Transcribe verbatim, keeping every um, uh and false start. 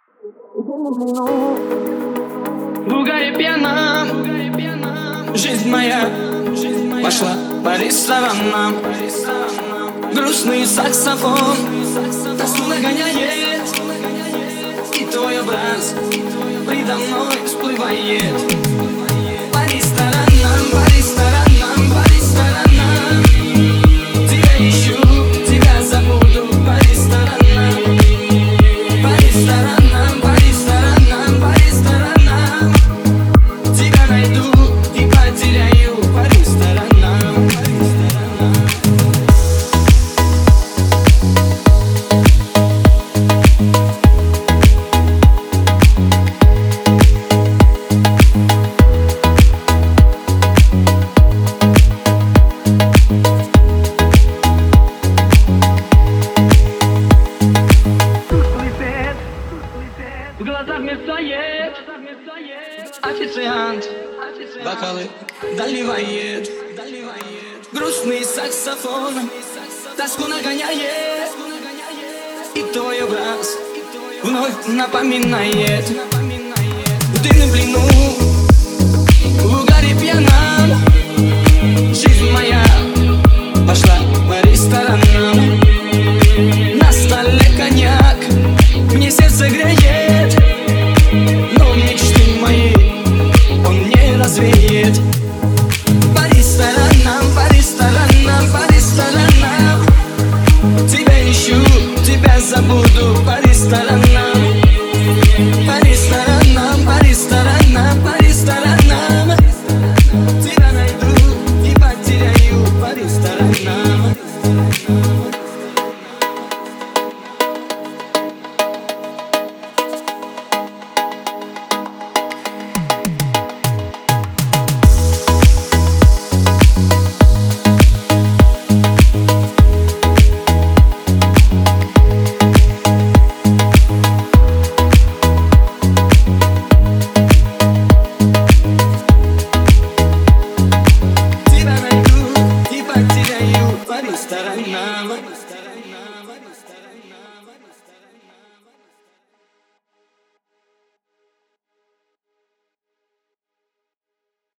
В угаре пьяном жизнь моя пошла по ресторанам. Грустный саксофон тоску нагоняет, и твой образ предо мной всплывает. По ресторанам, по ресторанам, по ресторанам тебя ищу, тебя забуду. По ресторанам, по ресторанам, по ресторанам, по ресторанам тебя найду и потеряю. По ресторанам, по ресторанам. В глазах мерцает официант, бокалы доливает. Грустный саксофон тоску нагоняет, и твой образ вновь напоминает. В дымном плену, в угаре пьяна